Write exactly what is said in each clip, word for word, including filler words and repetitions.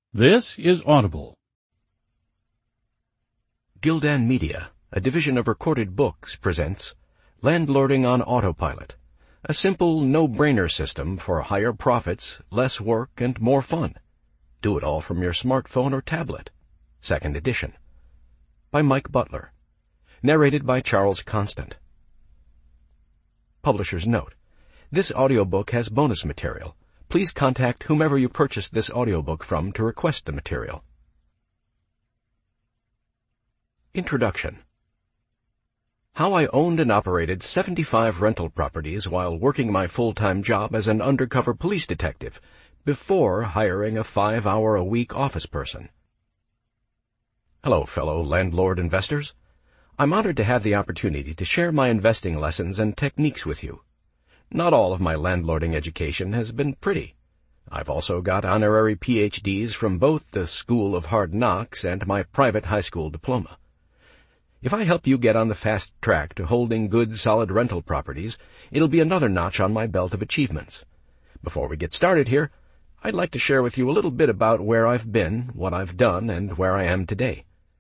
This is Audible. Gildan Media, a division of Recorded Books, presents Landlording on Autopilot, a simple, no-brainer system for higher profits, less work, and more fun. Do it all from your smartphone or tablet. Second edition. By Mike Butler. Narrated by Charles Constant. Publisher's note. This audiobook has bonus material. Please contact whomever you purchased this audiobook from to request the material. Introduction. How I owned and operated seventy-five rental properties while working my full-time job as an undercover police detective before hiring a five-hour-a-week office person. Hello, fellow landlord investors. I'm honored to have the opportunity to share my investing lessons and techniques with you. Not all of my landlording education has been pretty. I've also got honorary P H Ds from both the School of Hard Knocks and my private high school diploma. If I help you get on the fast track to holding good, solid rental properties, it'll be another notch on my belt of achievements. Before we get started here, I'd like to share with you a little bit about where I've been, what I've done, and where I am today.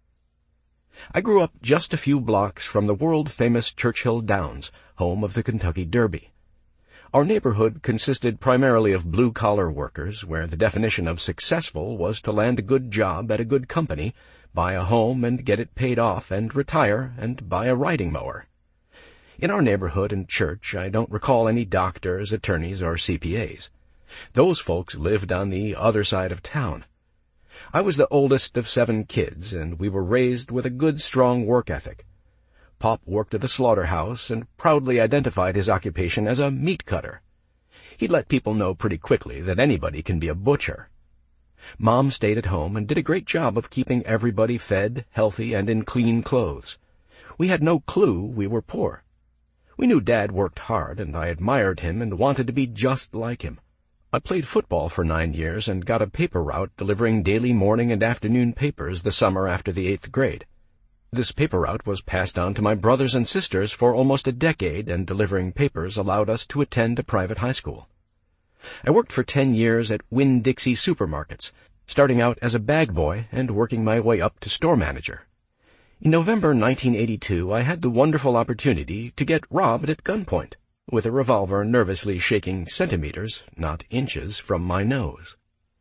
I grew up just a few blocks from the world-famous Churchill Downs, home of the Kentucky Derby. Our neighborhood consisted primarily of blue-collar workers, where the definition of successful was to land a good job at a good company, buy a home and get it paid off, and retire and buy a riding mower. In our neighborhood and church, I don't recall any doctors, attorneys, or C P As. Those folks lived on the other side of town. I was the oldest of seven kids, and we were raised with a good, strong work ethic. Pop worked at a slaughterhouse and proudly identified his occupation as a meat cutter. He'd let people know pretty quickly that anybody can be a butcher. Mom stayed at home and did a great job of keeping everybody fed, healthy, and in clean clothes. We had no clue we were poor. We knew Dad worked hard, and I admired him and wanted to be just like him. I played football for nine years and got a paper route delivering daily morning and afternoon papers the summer after the eighth grade. This paper route was passed on to my brothers and sisters for almost a decade, and delivering papers allowed us to attend a private high school. I worked for ten years at Winn-Dixie Supermarkets, starting out as a bag boy and working my way up to store manager. In November nineteen eighty-two, I had the wonderful opportunity to get robbed at gunpoint, with a revolver nervously shaking centimeters, not inches, from my nose.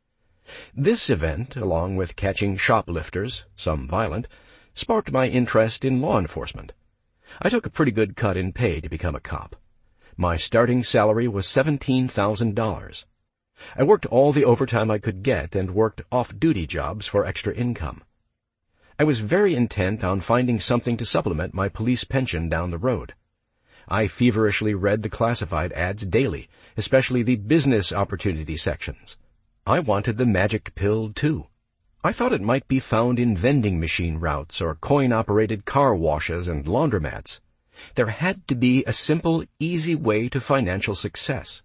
This event, along with catching shoplifters, some violent, sparked my interest in law enforcement. I took a pretty good cut in pay to become a cop. My starting salary was seventeen thousand dollars. I worked all the overtime I could get and worked off-duty jobs for extra income. I was very intent on finding something to supplement my police pension down the road. I feverishly read the classified ads daily, especially the business opportunity sections. I wanted the magic pill, too. I thought it might be found in vending machine routes or coin-operated car washes and laundromats. There had to be a simple, easy way to financial success.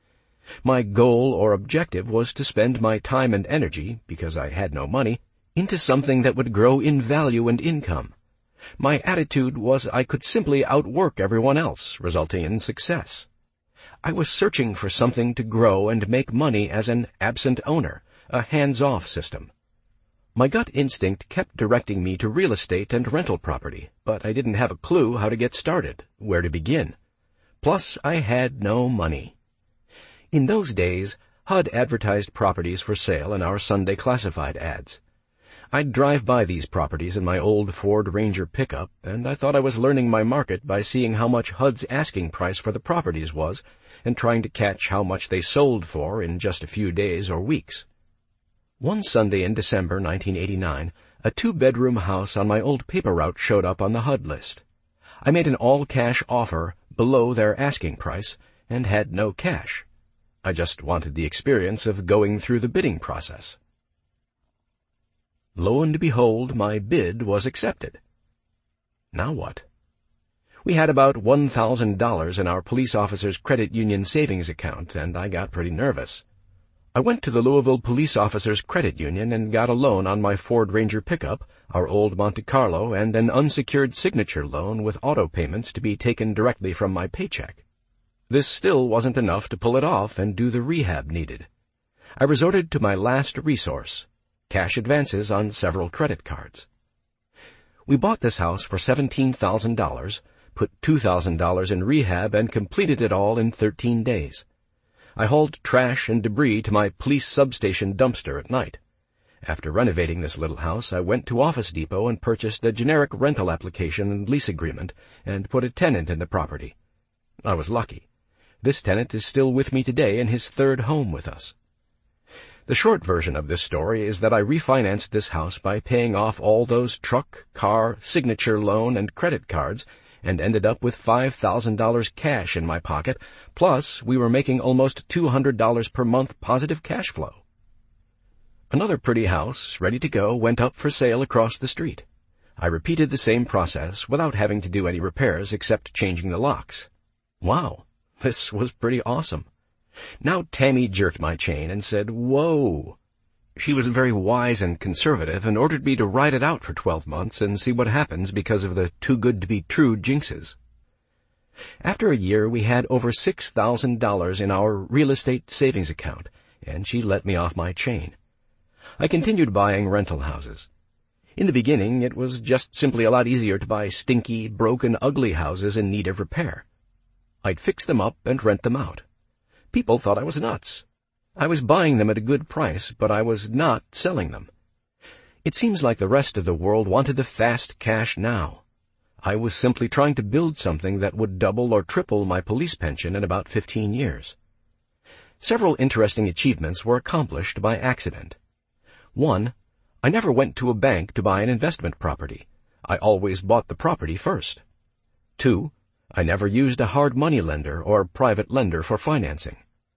My goal or objective was to spend my time and energy, because I had no money, into something that would grow in value and income. My attitude was I could simply outwork everyone else, resulting in success. I was searching for something to grow and make money as an absent owner, a hands-off system. My gut instinct kept directing me to real estate and rental property, but I didn't have a clue how to get started, where to begin. Plus, I had no money. In those days, H U D advertised properties for sale in our Sunday classified ads. I'd drive by these properties in my old Ford Ranger pickup, and I thought I was learning my market by seeing how much H U D's asking price for the properties was and trying to catch how much they sold for in just a few days or weeks. One Sunday in December nineteen eighty-nine, a two-bedroom house on my old paper route showed up on the H U D list. I made an all-cash offer below their asking price and had no cash. I just wanted the experience of going through the bidding process. Lo and behold, my bid was accepted. Now what? We had about one thousand dollars in our police officer's credit union savings account, and I got pretty nervous. I went to the Louisville Police Officers Credit Union and got a loan on my Ford Ranger pickup, our old Monte Carlo, and an unsecured signature loan with auto payments to be taken directly from my paycheck. This still wasn't enough to pull it off and do the rehab needed. I resorted to my last resource, cash advances on several credit cards. We bought this house for seventeen thousand dollars, put two thousand dollars in rehab, and completed it all in thirteen days. I hauled trash and debris to my police substation dumpster at night. After renovating this little house, I went to Office Depot and purchased a generic rental application and lease agreement and put a tenant in the property. I was lucky. This tenant is still with me today in his third home with us. The short version of this story is that I refinanced this house by paying off all those truck, car, signature loan, and credit cards, and ended up with five thousand dollars cash in my pocket, plus we were making almost two hundred dollars per month positive cash flow. Another pretty house, ready to go, went up for sale across the street. I repeated the same process without having to do any repairs except changing the locks. Wow, this was pretty awesome. Now Tammy jerked my chain and said, "Whoa." She was very wise and conservative and ordered me to ride it out for twelve months and see what happens because of the too-good-to-be-true jinxes. After a year, we had over six thousand dollars in our real estate savings account, and she let me off my chain. I continued buying rental houses. In the beginning, it was just simply a lot easier to buy stinky, broken, ugly houses in need of repair. I'd fix them up and rent them out. People thought I was nuts. I was buying them at a good price, but I was not selling them. It seems like the rest of the world wanted the fast cash now. I was simply trying to build something that would double or triple my police pension in about fifteen years. Several interesting achievements were accomplished by accident. One, I never went to a bank to buy an investment property. I always bought the property first. Two, I never used a hard money lender or private lender for financing.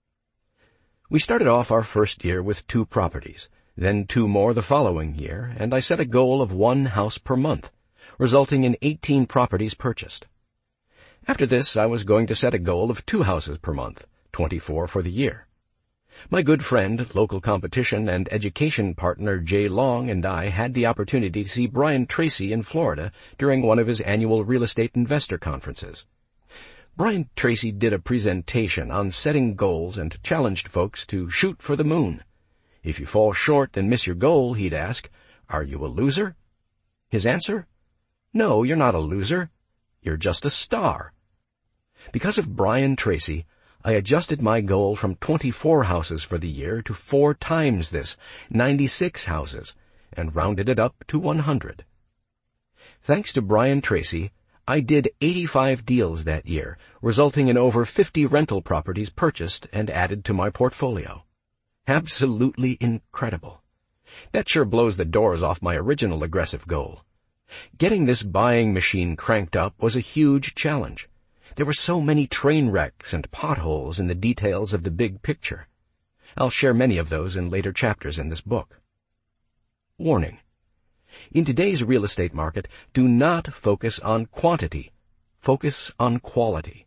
We started off our first year with two properties, then two more the following year, and I set a goal of one house per month, resulting in eighteen properties purchased. After this, I was going to set a goal of two houses per month, twenty-four for the year. My good friend, local competition and education partner Jay Long and I had the opportunity to see Brian Tracy in Florida during one of his annual real estate investor conferences. Brian Tracy did a presentation on setting goals and challenged folks to shoot for the moon. If you fall short and miss your goal, he'd ask, "Are you a loser?" His answer? "No, you're not a loser. You're just a star." Because of Brian Tracy, I adjusted my goal from twenty-four houses for the year to four times this, ninety-six houses, and rounded it up to one hundred. Thanks to Brian Tracy, I did eighty-five deals that year, resulting in over fifty rental properties purchased and added to my portfolio. Absolutely incredible. That sure blows the doors off my original aggressive goal. Getting this buying machine cranked up was a huge challenge. There were so many train wrecks and potholes in the details of the big picture. I'll share many of those in later chapters in this book. Warning. In today's real estate market, do not focus on quantity. Focus on quality.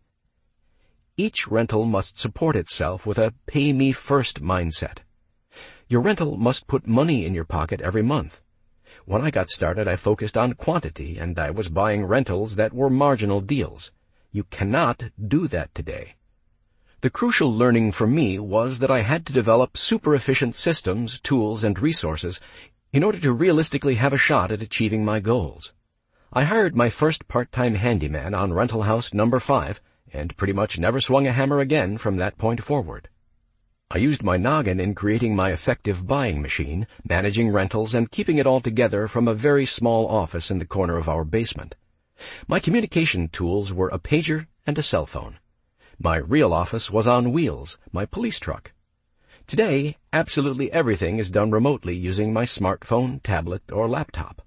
Each rental must support itself with a pay-me-first mindset. Your rental must put money in your pocket every month. When I got started, I focused on quantity, and I was buying rentals that were marginal deals. You cannot do that today. The crucial learning for me was that I had to develop super-efficient systems, tools, and resources in order to realistically have a shot at achieving my goals. I hired my first part-time handyman on rental house number five and pretty much never swung a hammer again from that point forward. I used my noggin in creating my effective buying machine, managing rentals, and keeping it all together from a very small office in the corner of our basement. My communication tools were a pager and a cell phone. My real office was on wheels, my police truck. Today, absolutely everything is done remotely using my smartphone, tablet, or laptop.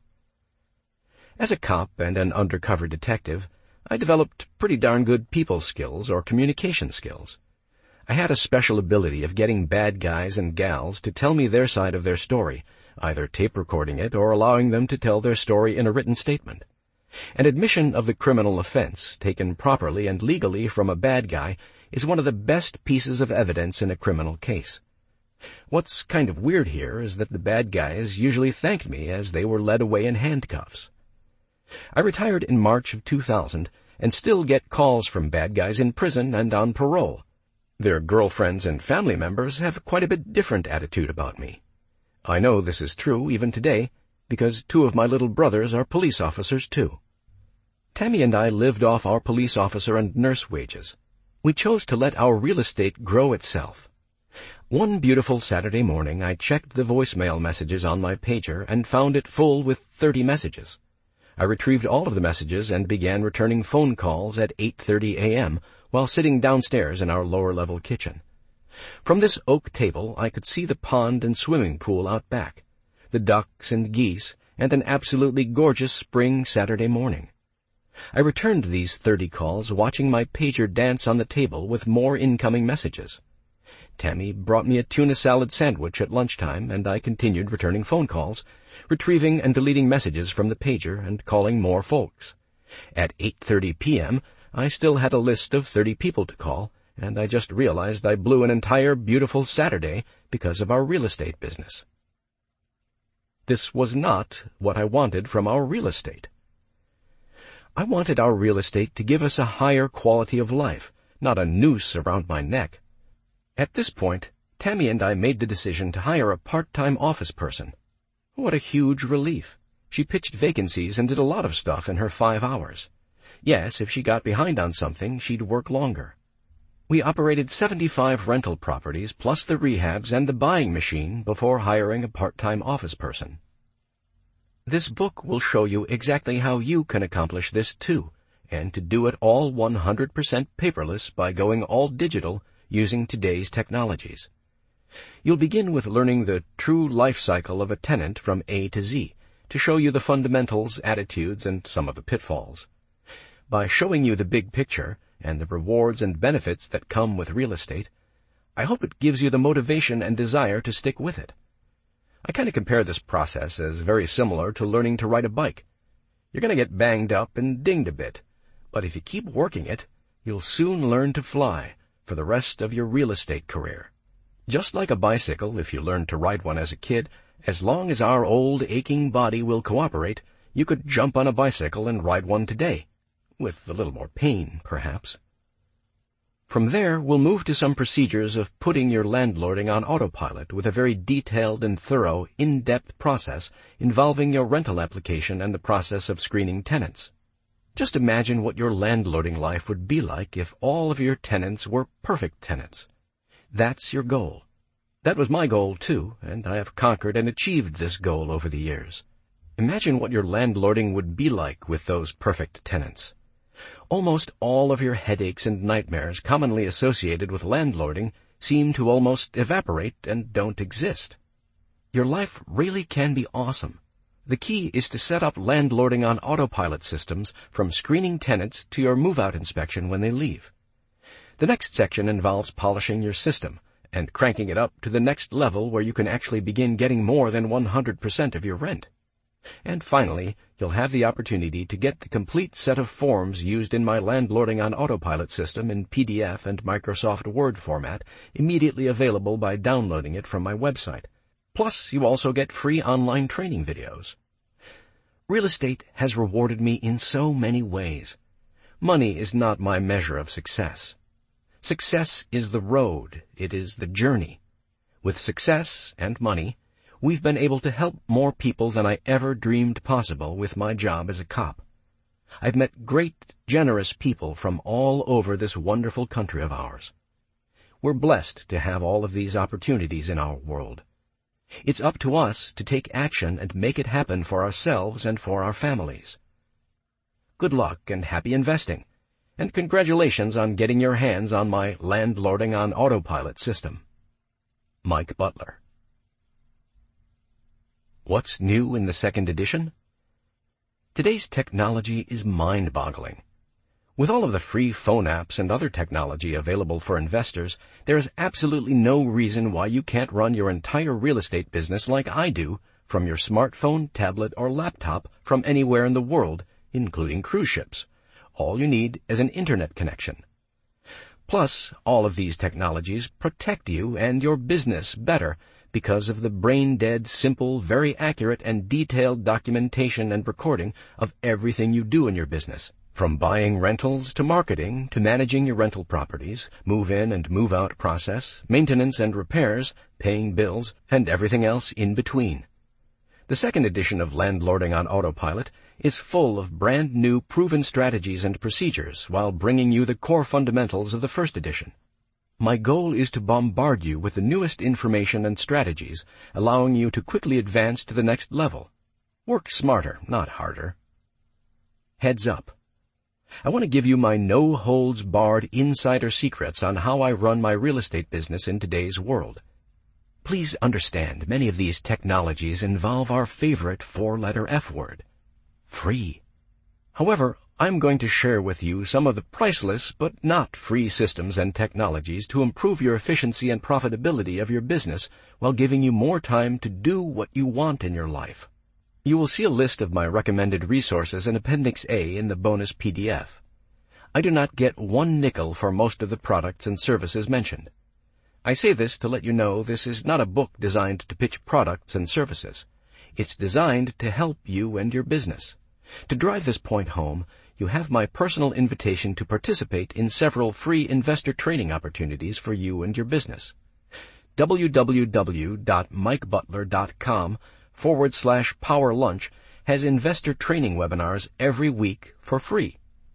As a cop and an undercover detective, I developed pretty darn good people skills or communication skills. I had a special ability of getting bad guys and gals to tell me their side of their story, either tape recording it or allowing them to tell their story in a written statement. An admission of the criminal offense, taken properly and legally from a bad guy, is one of the best pieces of evidence in a criminal case. What's kind of weird here is that the bad guys usually thanked me as they were led away in handcuffs. I retired in March of two thousand and still get calls from bad guys in prison and on parole. Their girlfriends and family members have quite a bit different attitude about me. I know this is true even today, because two of my little brothers are police officers too. Tammy and I lived off our police officer and nurse wages. We chose to let our real estate grow itself. One beautiful Saturday morning, I checked the voicemail messages on my pager and found it full with thirty messages. I retrieved all of the messages and began returning phone calls at eight thirty a.m. while sitting downstairs in our lower-level kitchen. From this oak table, I could see the pond and swimming pool out back, the ducks and geese, and an absolutely gorgeous spring Saturday morning. I returned these thirty calls, watching my pager dance on the table with more incoming messages. Tammy brought me a tuna salad sandwich at lunchtime, and I continued returning phone calls, retrieving and deleting messages from the pager and calling more folks. At eight thirty p.m., I still had a list of thirty people to call, and I just realized I blew an entire beautiful Saturday because of our real estate business. This was not what I wanted from our real estate. I wanted our real estate to give us a higher quality of life, not a noose around my neck. At this point, Tammy and I made the decision to hire a part-time office person. What a huge relief. She pitched vacancies and did a lot of stuff in her five hours. Yes, if she got behind on something, she'd work longer. We operated seventy-five rental properties plus the rehabs and the buying machine before hiring a part-time office person. This book will show you exactly how you can accomplish this too, and to do it all one hundred percent paperless by going all digital using today's technologies. You'll begin with learning the true life cycle of a tenant from A to Z, to show you the fundamentals, attitudes, and some of the pitfalls. By showing you the big picture and the rewards and benefits that come with real estate, I hope it gives you the motivation and desire to stick with it. I kind of compare this process as very similar to learning to ride a bike. You're going to get banged up and dinged a bit, but if you keep working it, you'll soon learn to fly for the rest of your real estate career. Just like a bicycle, if you learned to ride one as a kid, as long as our old aching body will cooperate, you could jump on a bicycle and ride one today, with a little more pain, perhaps. From there, we'll move to some procedures of putting your landlording on autopilot with a very detailed and thorough, in-depth process involving your rental application and the process of screening tenants. Just imagine what your landlording life would be like if all of your tenants were perfect tenants. That's your goal. That was my goal, too, and I have conquered and achieved this goal over the years. Imagine what your landlording would be like with those perfect tenants. Almost all of your headaches and nightmares commonly associated with landlording seem to almost evaporate and don't exist. Your life really can be awesome. The key is to set up landlording on autopilot systems from screening tenants to your move-out inspection when they leave. The next section involves polishing your system and cranking it up to the next level where you can actually begin getting more than one hundred percent of your rent. And finally, you'll have the opportunity to get the complete set of forms used in my landlording on autopilot system in P D F and Microsoft Word format immediately available by downloading it from my website. Plus, you also get free online training videos. Real estate has rewarded me in so many ways. Money is not my measure of success. Success is the road, it is the journey. With success and money, we've been able to help more people than I ever dreamed possible with my job as a cop. I've met great, generous people from all over this wonderful country of ours. We're blessed to have all of these opportunities in our world. It's up to us to take action and make it happen for ourselves and for our families. Good luck and happy investing, and congratulations on getting your hands on my landlording on autopilot system. Mike Butler. What's new in the second edition? Today's technology is mind-boggling. With all of the free phone apps and other technology available for investors, there is absolutely no reason why you can't run your entire real estate business like I do from your smartphone, tablet, or laptop from anywhere in the world, including cruise ships. All you need is an internet connection. Plus, all of these technologies protect you and your business better because of the brain-dead, simple, very accurate, and detailed documentation and recording of everything you do in your business, From buying rentals to marketing to managing your rental properties, move-in and move-out process, maintenance and repairs, paying bills, and everything else in between. The second edition of Landlording on Autopilot is full of brand new proven strategies and procedures while bringing you the core fundamentals of the first edition. My goal is to bombard you with the newest information and strategies, allowing you to quickly advance to the next level. Work smarter, not harder. Heads up. I want to give you my no-holds-barred insider secrets on how I run my real estate business in today's world. Please understand, many of these technologies involve our favorite four-letter F word, free. However, I'm going to share with you some of the priceless but not free systems and technologies to improve your efficiency and profitability of your business while giving you more time to do what you want in your life. You will see a list of my recommended resources in Appendix A in the bonus P D F. I do not get one nickel for most of the products and services mentioned. I say this to let you know this is not a book designed to pitch products and services. It's designed to help you and your business. To drive this point home, you have my personal invitation to participate in several free investor training opportunities for you and your business. w w w dot mike butler dot com forward slash power lunch has investor training webinars every week for free.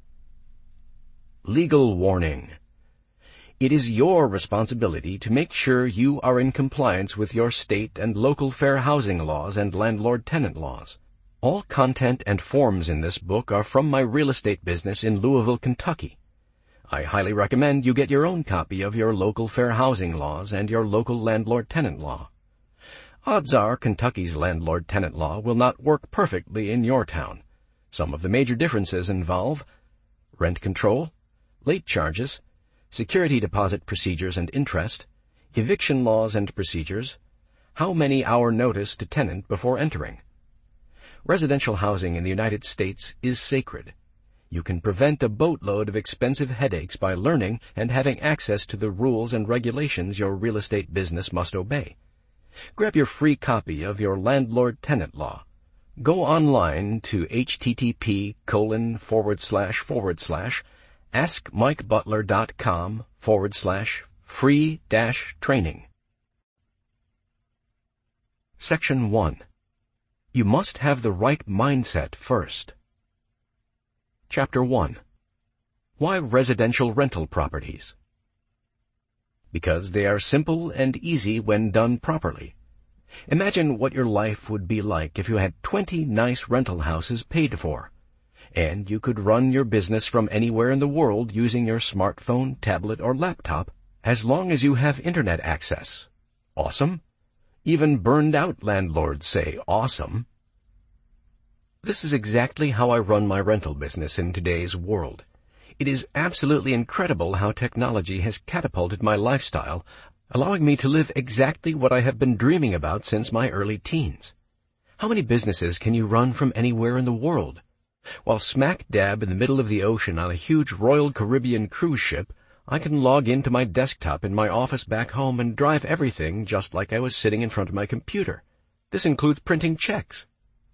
Legal warning. It is your responsibility to make sure you are in compliance with your state and local fair housing laws and landlord-tenant laws. All content and forms in this book are from my real estate business in Louisville, Kentucky. I highly recommend you get your own copy of your local fair housing laws and your local landlord-tenant law. Odds are Kentucky's landlord-tenant law will not work perfectly in your town. Some of the major differences involve rent control, late charges, security deposit procedures and interest, eviction laws and procedures, how many hour notice to tenant before entering. Residential housing in the United States is sacred. You can prevent a boatload of expensive headaches by learning and having access to the rules and regulations your real estate business must obey. Grab your free copy of your landlord-tenant law. Go online to http colon forward slash forward slash askmikebutler.com forward slash free dash training. Section one. You must have the right mindset first. Chapter one. Why residential rental properties? Because they are simple and easy when done properly. Imagine what your life would be like if you had twenty nice rental houses paid for, and you could run your business from anywhere in the world using your smartphone, tablet, or laptop, as long as you have internet access. Awesome? Even burned-out landlords say awesome. This is exactly how I run my rental business in today's world. It is absolutely incredible how technology has catapulted my lifestyle, allowing me to live exactly what I have been dreaming about since my early teens. How many businesses can you run from anywhere in the world? While smack dab in the middle of the ocean on a huge Royal Caribbean cruise ship, I can log into my desktop in my office back home and drive everything just like I was sitting in front of my computer. This includes printing checks.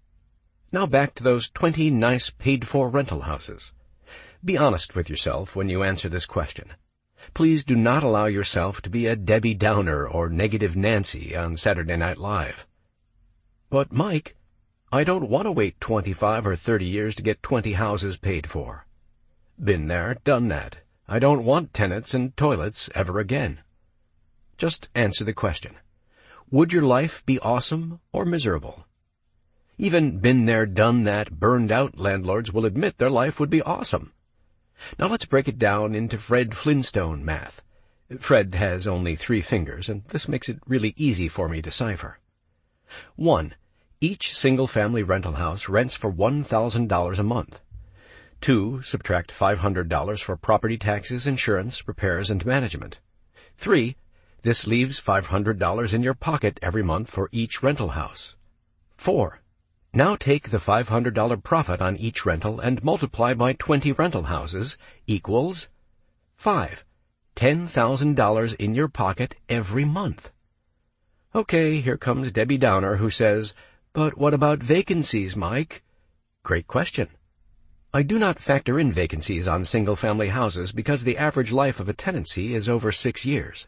Now back to those twenty nice paid-for rental houses. Be honest with yourself when you answer this question. Please do not allow yourself to be a Debbie Downer or Negative Nancy on Saturday Night Live. But, Mike, I don't want to wait twenty-five or thirty years to get twenty houses paid for. Been there, done that. I don't want tenants and toilets ever again. Just answer the question. Would your life be awesome or miserable? Even been there, done that, burned-out landlords will admit their life would be awesome. Now let's break it down into Fred Flintstone math. Fred has only three fingers, and this makes it really easy for me to decipher. One, each single-family rental house rents for one thousand dollars a month. Two, subtract five hundred dollars for property taxes, insurance, repairs, and management. Three, this leaves five hundred dollars in your pocket every month for each rental house. Four, now take the five hundred dollars profit on each rental and multiply by twenty rental houses equals five. ten thousand dollars in your pocket every month. Okay, here comes Debbie Downer who says, but what about vacancies, Mike? Great question. I do not factor in vacancies on single-family houses because the average life of a tenancy is over six years.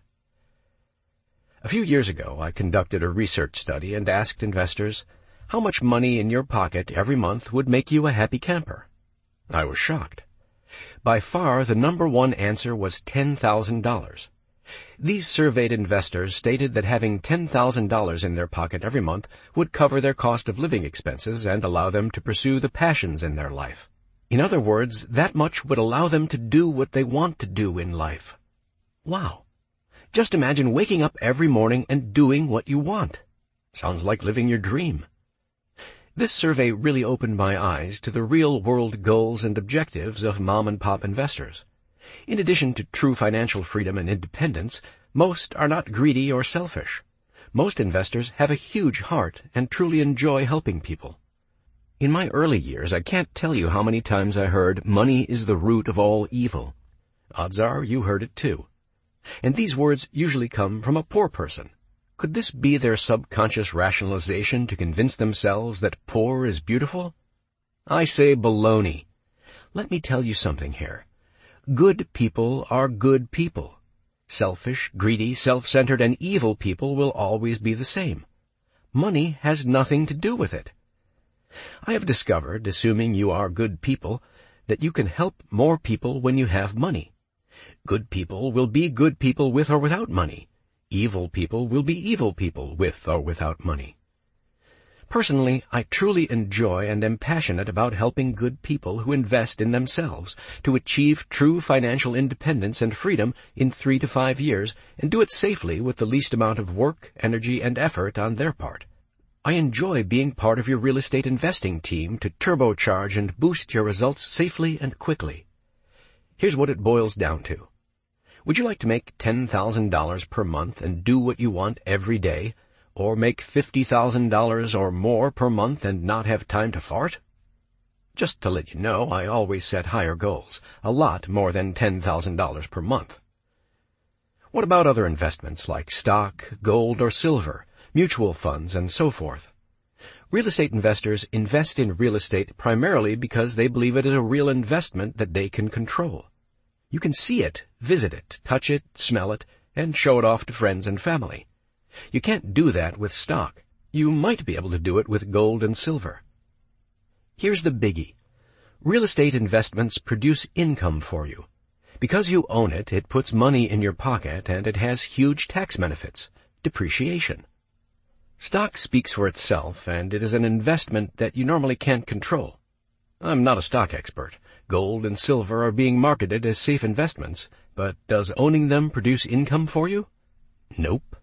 A few years ago, I conducted a research study and asked investors, how much money in your pocket every month would make you a happy camper? I was shocked. By far, the number one answer was ten thousand dollars. These surveyed investors stated that having ten thousand dollars in their pocket every month would cover their cost of living expenses and allow them to pursue the passions in their life. In other words, that much would allow them to do what they want to do in life. Wow. Just imagine waking up every morning and doing what you want. Sounds like living your dream. This survey really opened my eyes to the real-world goals and objectives of mom-and-pop investors. In addition to true financial freedom and independence, most are not greedy or selfish. Most investors have a huge heart and truly enjoy helping people. In my early years, I can't tell you how many times I heard, money is the root of all evil. Odds are you heard it too. And these words usually come from a poor person. Could this be their subconscious rationalization to convince themselves that poor is beautiful? I say baloney. Let me tell you something here. Good people are good people. Selfish, greedy, self-centered, and evil people will always be the same. Money has nothing to do with it. I have discovered, assuming you are good people, that you can help more people when you have money. Good people will be good people with or without money. Evil people will be evil people with or without money. Personally, I truly enjoy and am passionate about helping good people who invest in themselves to achieve true financial independence and freedom in three to five years and do it safely with the least amount of work, energy, and effort on their part. I enjoy being part of your real estate investing team to turbocharge and boost your results safely and quickly. Here's what it boils down to. Would you like to make ten thousand dollars per month and do what you want every day, or make fifty thousand dollars or more per month and not have time to fart? Just to let you know, I always set higher goals, a lot more than ten thousand dollars per month. What about other investments like stock, gold, or silver, mutual funds, and so forth? Real estate investors invest in real estate primarily because they believe it is a real investment that they can control. You can see it, visit it, touch it, smell it, and show it off to friends and family. You can't do that with stock. You might be able to do it with gold and silver. Here's the biggie. Real estate investments produce income for you. Because you own it, it puts money in your pocket and it has huge tax benefits, depreciation. Stock speaks for itself, and it is an investment that you normally can't control. I'm not a stock expert. Gold and silver are being marketed as safe investments, but does owning them produce income for you? Nope.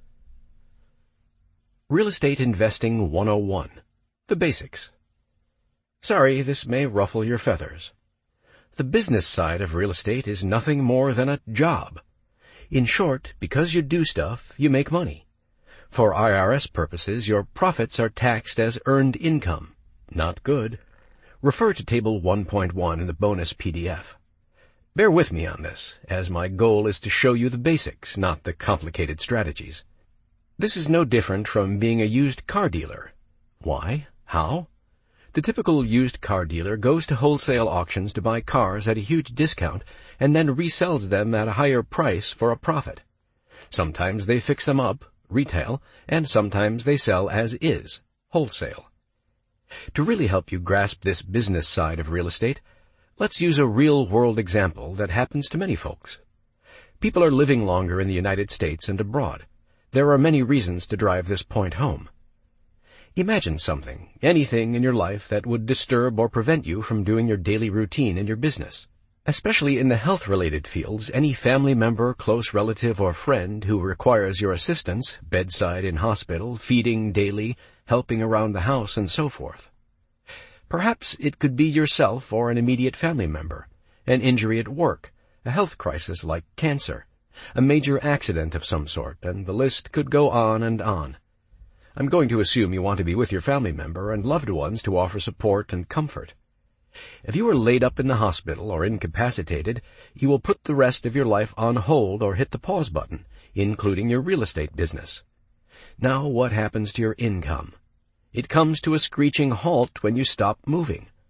Real Estate Investing one oh one. The Basics. Sorry, this may ruffle your feathers. The business side of real estate is nothing more than a job. In short, because you do stuff, you make money. For I R S purposes, your profits are taxed as earned income. Not good. Refer to Table one point one in the bonus P D F. Bear with me on this, as my goal is to show you the basics, not the complicated strategies. This is no different from being a used car dealer. Why? How? The typical used car dealer goes to wholesale auctions to buy cars at a huge discount and then resells them at a higher price for a profit. Sometimes they fix them up, retail, and sometimes they sell as is, wholesale. To really help you grasp this business side of real estate, let's use a real-world example that happens to many folks. People are living longer in the United States and abroad. There are many reasons to drive this point home. Imagine something, anything in your life that would disturb or prevent you from doing your daily routine in your business. Especially in the health-related fields, any family member, close relative, or friend who requires your assistance, bedside in hospital, feeding daily, helping around the house, and so forth. Perhaps it could be yourself or an immediate family member, an injury at work, a health crisis like cancer, a major accident of some sort, and the list could go on and on. I'm going to assume you want to be with your family member and loved ones to offer support and comfort. If you are laid up in the hospital or incapacitated, you will put the rest of your life on hold or hit the pause button, including your real estate business. Now what happens to your income? It comes to a screeching halt when you stop moving.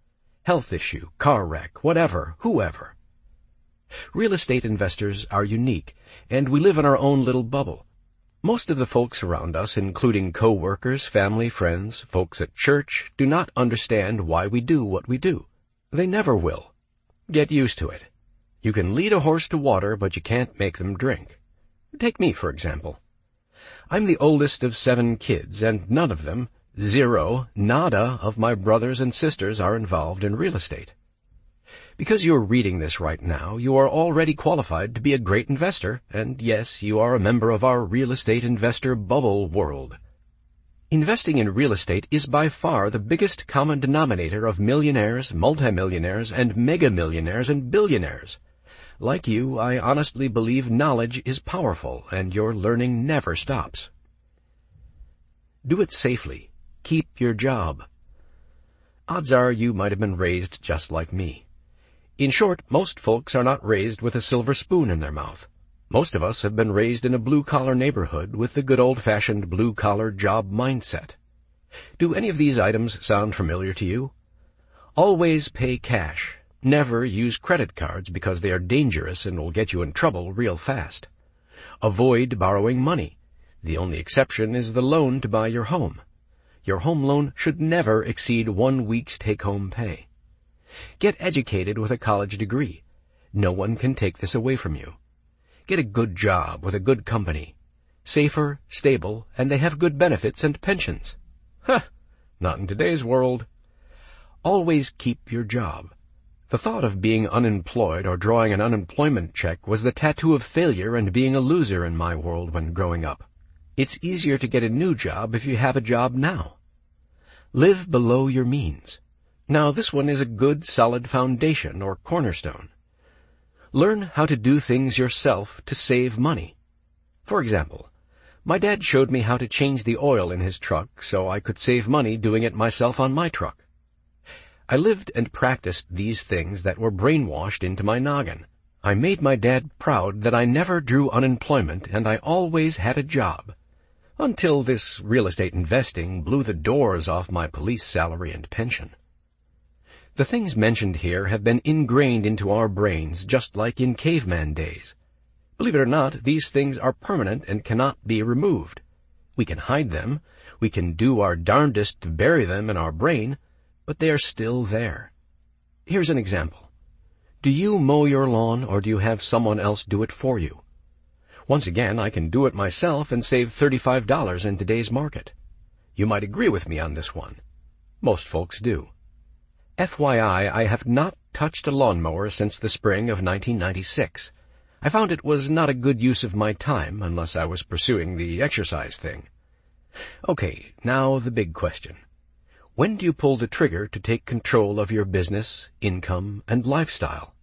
Health issue, car wreck, whatever, whoever. Real estate investors are unique, and we live in our own little bubble. Most of the folks around us, including co-workers, family, friends, folks at church, do not understand why we do what we do. They never will. Get used to it. You can lead a horse to water, but you can't make them drink. Take me, for example. I'm the oldest of seven kids, and none of them, zero, nada of my brothers and sisters are involved in real estate. Because you're reading this right now, you are already qualified to be a great investor, and yes, you are a member of our real estate investor bubble world. Investing in real estate is by far the biggest common denominator of millionaires, multimillionaires, and mega-millionaires and billionaires. Like you, I honestly believe knowledge is powerful, and your learning never stops. Do it safely. Keep your job. Odds are you might have been raised just like me. In short, most folks are not raised with a silver spoon in their mouth. Most of us have been raised in a blue-collar neighborhood with the good old-fashioned blue-collar job mindset. Do any of these items sound familiar to you? Always pay cash. Never use credit cards because they are dangerous and will get you in trouble real fast. Avoid borrowing money. The only exception is the loan to buy your home. Your home loan should never exceed one week's take-home pay. Get educated with a college degree. No one can take this away from you. Get a good job with a good company. Safer, stable, and they have good benefits and pensions. Huh, not in today's world. Always keep your job. The thought of being unemployed or drawing an unemployment check was the tattoo of failure and being a loser in my world when growing up. It's easier to get a new job if you have a job now. Live below your means. Now, this one is a good, solid foundation or cornerstone. Learn how to do things yourself to save money. For example, my dad showed me how to change the oil in his truck so I could save money doing it myself on my truck. I lived and practiced these things that were brainwashed into my noggin. I made my dad proud that I never drew unemployment and I always had a job. Until this real estate investing blew the doors off my police salary and pension. The things mentioned here have been ingrained into our brains just like in caveman days. Believe it or not, these things are permanent and cannot be removed. We can hide them, we can do our darndest to bury them in our brain, but they are still there. Here's an example. Do you mow your lawn or do you have someone else do it for you? Once again, I can do it myself and save thirty-five dollars in today's market. You might agree with me on this one. Most folks do. F Y I, I have not touched a lawnmower since the spring of nineteen ninety-six. I found it was not a good use of my time unless I was pursuing the exercise thing. Okay, now the big question. When do you pull the trigger to take control of your business, income, and lifestyle?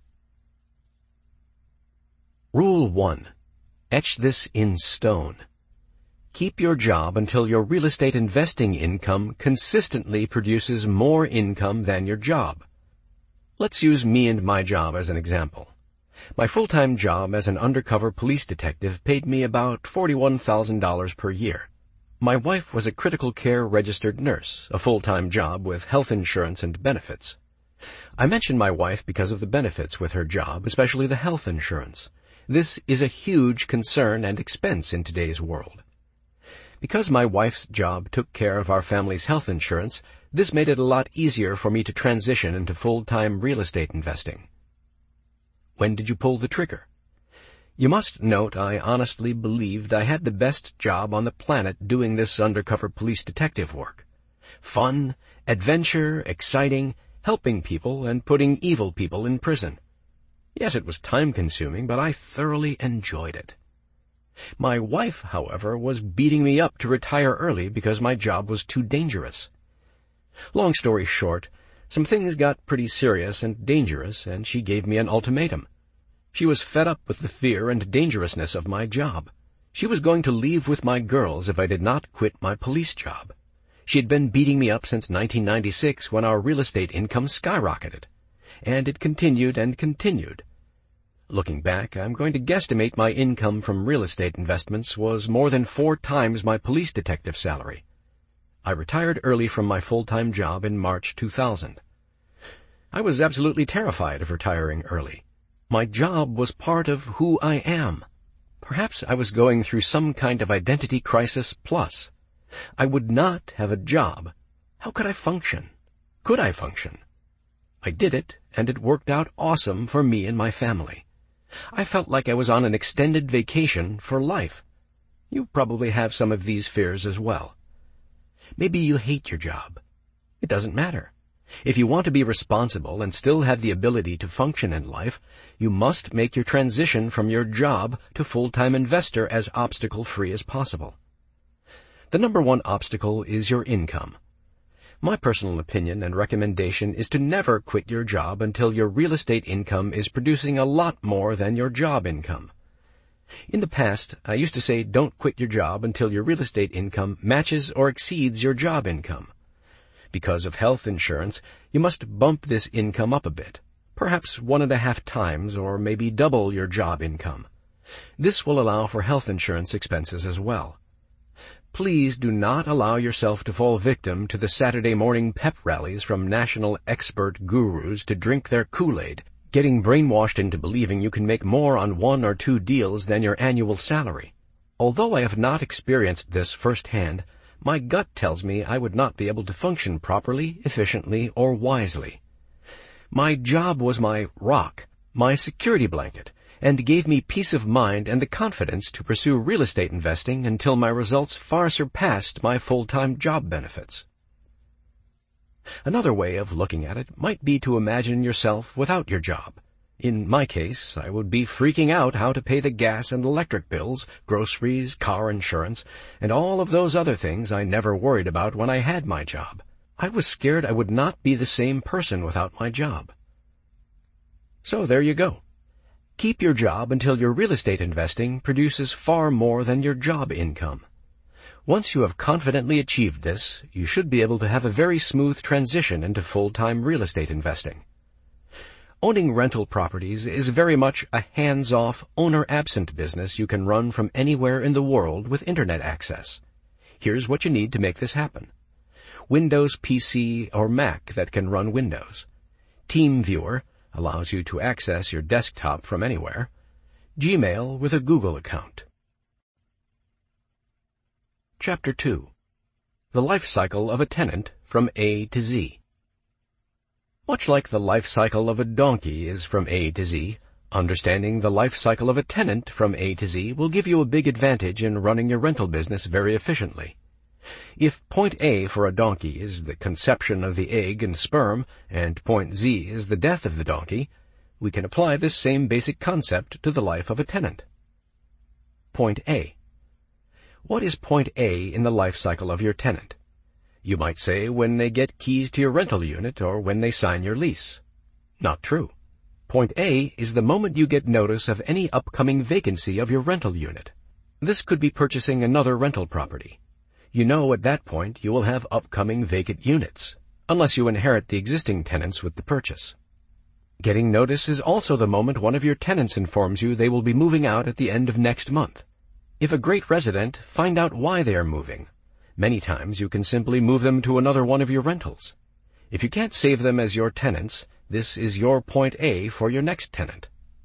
Rule one. Etch this in stone. Keep your job until your real estate investing income consistently produces more income than your job. Let's use me and my job as an example. My full-time job as an undercover police detective paid me about forty-one thousand dollars per year. My wife was a critical care registered nurse, a full-time job with health insurance and benefits. I mention my wife because of the benefits with her job, especially the health insurance. This is a huge concern and expense in today's world. Because my wife's job took care of our family's health insurance, this made it a lot easier for me to transition into full-time real estate investing. When did you pull the trigger? You must note I honestly believed I had the best job on the planet doing this undercover police detective work. Fun, adventure, exciting, helping people, and putting evil people in prison. Yes, it was time-consuming, but I thoroughly enjoyed it. My wife, however, was beating me up to retire early because my job was too dangerous. Long story short, some things got pretty serious and dangerous, and she gave me an ultimatum. She was fed up with the fear and dangerousness of my job. She was going to leave with my girls if I did not quit my police job. She had been beating me up since nineteen ninety-six when our real estate income skyrocketed. And it continued and continued. Looking back, I'm going to guesstimate my income from real estate investments was more than four times my police detective salary. I retired early from my full-time job in March two thousand. I was absolutely terrified of retiring early. My job was part of who I am. Perhaps I was going through some kind of identity crisis plus. I would not have a job. How could I function? Could I function? I did it, and it worked out awesome for me and my family. I felt like I was on an extended vacation for life. You probably have some of these fears as well. Maybe you hate your job. It doesn't matter. If you want to be responsible and still have the ability to function in life, you must make your transition from your job to full-time investor as obstacle-free as possible. The number one obstacle is your income. My personal opinion and recommendation is to never quit your job until your real estate income is producing a lot more than your job income. In the past, I used to say don't quit your job until your real estate income matches or exceeds your job income. Because of health insurance, you must bump this income up a bit, perhaps one and a half times or maybe double your job income. This will allow for health insurance expenses as well. Please do not allow yourself to fall victim to the Saturday morning pep rallies from national expert gurus to drink their Kool-Aid, getting brainwashed into believing you can make more on one or two deals than your annual salary. Although I have not experienced this firsthand, my gut tells me I would not be able to function properly, efficiently, or wisely. My job was my rock, my security blanket, and gave me peace of mind and the confidence to pursue real estate investing until my results far surpassed my full-time job benefits. Another way of looking at it might be to imagine yourself without your job. In my case, I would be freaking out how to pay the gas and electric bills, groceries, car insurance, and all of those other things I never worried about when I had my job. I was scared I would not be the same person without my job. So there you go. Keep your job until your real estate investing produces far more than your job income. Once you have confidently achieved this, you should be able to have a very smooth transition into full-time real estate investing. Owning rental properties is very much a hands-off, owner-absent business you can run from anywhere in the world with internet access. Here's what you need to make this happen. Windows P C or Mac that can run Windows. TeamViewer allows you to access your desktop from anywhere. Gmail with a Google account. Chapter two. The Life Cycle of a Tenant from A to Z. Much like the life cycle of a donkey is from A to Z, understanding the life cycle of a tenant from A to Z will give you a big advantage in running your rental business very efficiently. If point A for a donkey is the conception of the egg and sperm, and point Z is the death of the donkey, we can apply this same basic concept to the life of a tenant. Point A. What is point A in the life cycle of your tenant? You might say when they get keys to your rental unit or when they sign your lease. Not true. Point A is the moment you get notice of any upcoming vacancy of your rental unit. This could be purchasing another rental property. You know at that point you will have upcoming vacant units, unless you inherit the existing tenants with the purchase. Getting notice is also the moment one of your tenants informs you they will be moving out at the end of next month. If a great resident, find out why they are moving. Many times you can simply move them to another one of your rentals. If you can't save them as your tenants, this is your point A for your next tenant.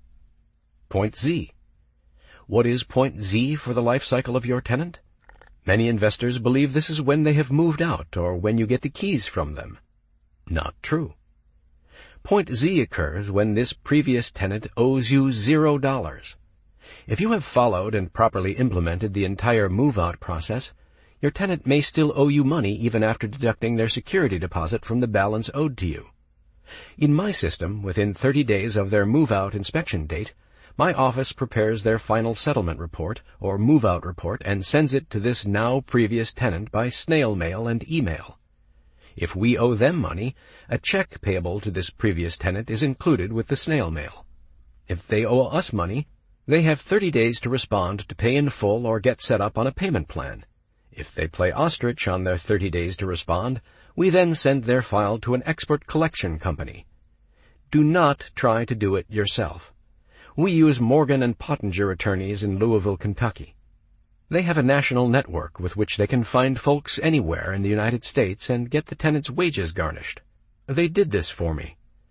Point Z. What is point Z for the life cycle of your tenant? Many investors believe this is when they have moved out or when you get the keys from them. Not true. Point Z occurs when this previous tenant owes you zero dollars. If you have followed and properly implemented the entire move-out process, your tenant may still owe you money even after deducting their security deposit from the balance owed to you. In my system, within thirty days of their move-out inspection date, my office prepares their final settlement report or move-out report and sends it to this now previous tenant by snail mail and email. If we owe them money, a check payable to this previous tenant is included with the snail mail. If they owe us money, they have thirty days to respond to pay in full or get set up on a payment plan. If they play ostrich on their thirty days to respond, we then send their file to an expert collection company. Do not try to do it yourself. We use Morgan and Pottinger attorneys in Louisville, Kentucky. They have a national network with which they can find folks anywhere in the United States and get the tenant's wages garnished. They did this for me.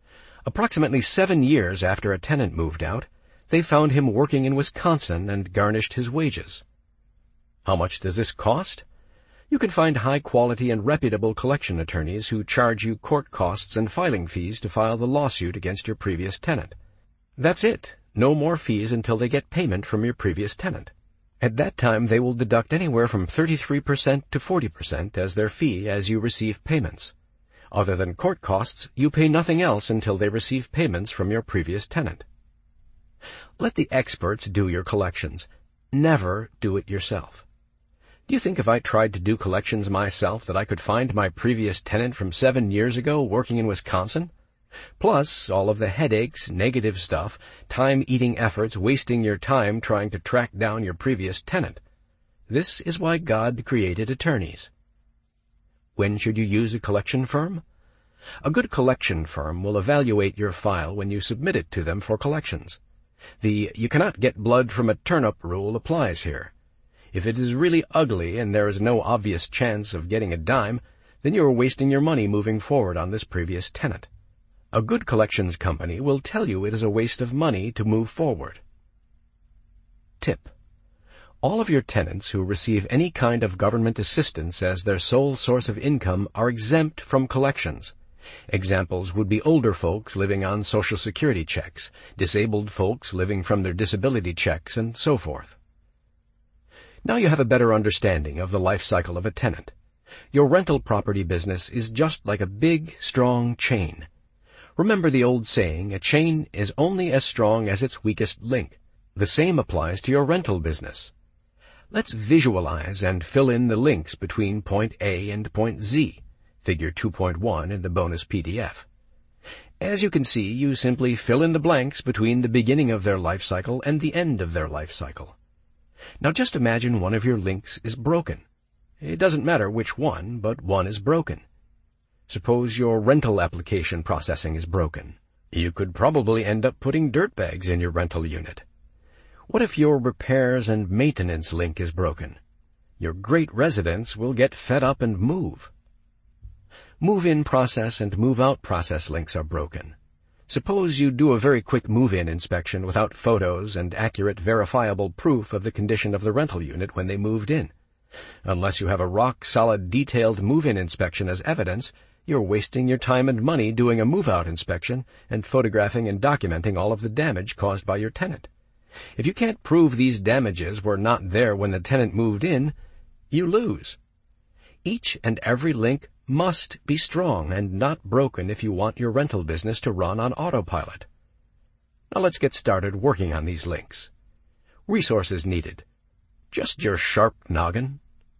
Approximately seven years after a tenant moved out, they found him working in Wisconsin and garnished his wages. How much does this cost? You can find high-quality and reputable collection attorneys who charge you court costs and filing fees to file the lawsuit against your previous tenant. That's it. No more fees until they get payment from your previous tenant. At that time, they will deduct anywhere from thirty-three percent to forty percent as their fee as you receive payments. Other than court costs, you pay nothing else until they receive payments from your previous tenant. Let the experts do your collections. Never do it yourself. Do you think if I tried to do collections myself that I could find my previous tenant from seven years ago working in Wisconsin? Plus, all of the headaches, negative stuff, time-eating efforts, wasting your time trying to track down your previous tenant. This is why God created attorneys. When should you use a collection firm? A good collection firm will evaluate your file when you submit it to them for collections. The "you cannot get blood from a turnip" rule applies here. If it is really ugly and there is no obvious chance of getting a dime, then you are wasting your money moving forward on this previous tenant. A good collections company will tell you it is a waste of money to move forward. Tip: all of your tenants who receive any kind of government assistance as their sole source of income are exempt from collections. Examples would be older folks living on Social Security checks, disabled folks living from their disability checks, and so forth. Now you have a better understanding of the life cycle of a tenant. Your rental property business is just like a big, strong chain. Remember the old saying, a chain is only as strong as its weakest link. The same applies to your rental business. Let's visualize and fill in the links between point A and point Z, figure two point one in the bonus P D F. As you can see, you simply fill in the blanks between the beginning of their life cycle and the end of their life cycle. Now just imagine one of your links is broken. It doesn't matter which one, but one is broken. Suppose your rental application processing is broken. You could probably end up putting dirt bags in your rental unit. What if your repairs and maintenance link is broken? Your great residents will get fed up and move. Move-in process and move-out process links are broken. Suppose you do a very quick move-in inspection without photos and accurate verifiable proof of the condition of the rental unit when they moved in. Unless you have a rock-solid detailed move-in inspection as evidence, you're wasting your time and money doing a move-out inspection and photographing and documenting all of the damage caused by your tenant. If you can't prove these damages were not there when the tenant moved in, you lose. Each and every link must be strong and not broken if you want your rental business to run on autopilot. Now let's get started working on these links. Resources needed. Just your sharp noggin.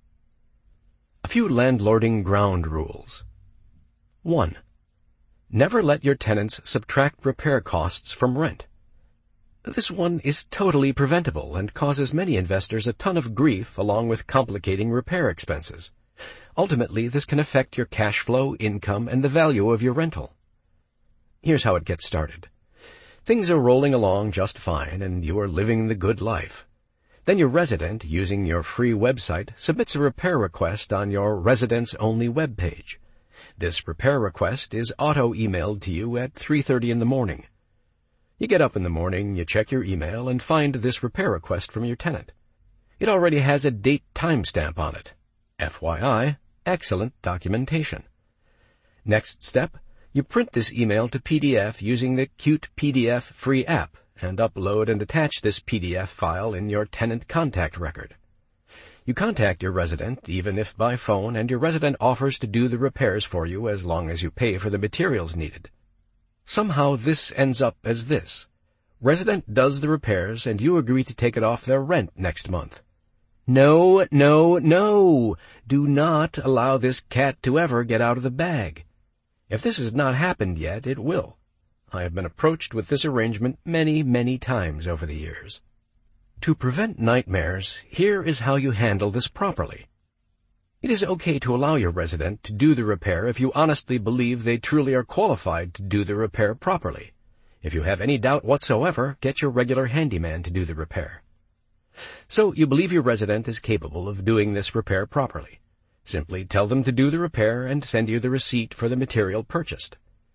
A few landlording ground rules. One. Never let your tenants subtract repair costs from rent. This one is totally preventable and causes many investors a ton of grief along with complicating repair expenses. Ultimately, this can affect your cash flow, income, and the value of your rental. Here's how it gets started. Things are rolling along just fine, and you are living the good life. Then your resident, using your free website, submits a repair request on your residents-only web page. This repair request is auto-emailed to you at three thirty in the morning. You get up in the morning, you check your email, and find this repair request from your tenant. It already has a date timestamp on it. F Y I, excellent documentation. Next step, you print this email to P D F using the Qt P D F free app and upload and attach this P D F file in your tenant contact record. You contact your resident, even if by phone, and your resident offers to do the repairs for you as long as you pay for the materials needed. Somehow this ends up as this. Resident does the repairs and you agree to take it off their rent next month. No, no, no! Do not allow this cat to ever get out of the bag. If this has not happened yet, it will. I have been approached with this arrangement many, many times over the years. To prevent nightmares, here is how you handle this properly. It is okay to allow your resident to do the repair if you honestly believe they truly are qualified to do the repair properly. If you have any doubt whatsoever, get your regular handyman to do the repair. So you believe your resident is capable of doing this repair properly. Simply tell them to do the repair and send you the receipt for the material purchased.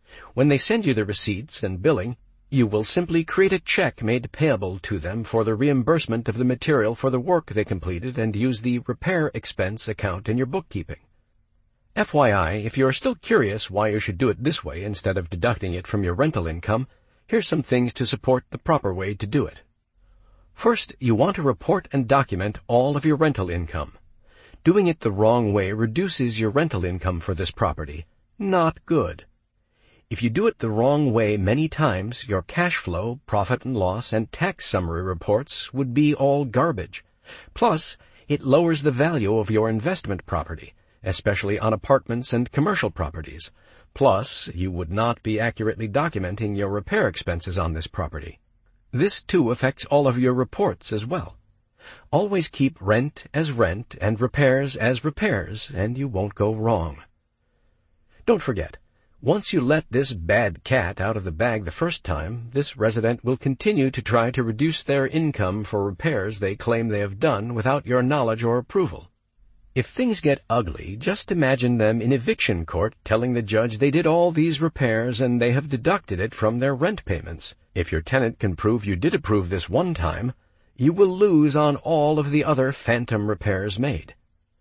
When they send you the receipts and billing, you will simply create a check made payable to them for the reimbursement of the material for the work they completed and use the repair expense account in your bookkeeping. F Y I, if you are still curious why you should do it this way instead of deducting it from your rental income, here's some things to support the proper way to do it. First, you want to report and document all of your rental income. Doing it the wrong way reduces your rental income for this property. Not good. If you do it the wrong way many times, your cash flow, profit and loss, and tax summary reports would be all garbage. Plus, it lowers the value of your investment property, especially on apartments and commercial properties. Plus, you would not be accurately documenting your repair expenses on this property. This, too, affects all of your reports as well. Always keep rent as rent and repairs as repairs, and you won't go wrong. Don't forget, once you let this bad cat out of the bag the first time, this resident will continue to try to reduce their income for repairs they claim they have done without your knowledge or approval. If things get ugly, just imagine them in eviction court telling the judge they did all these repairs and they have deducted it from their rent payments. If your tenant can prove you did approve this one time, you will lose on all of the other phantom repairs made.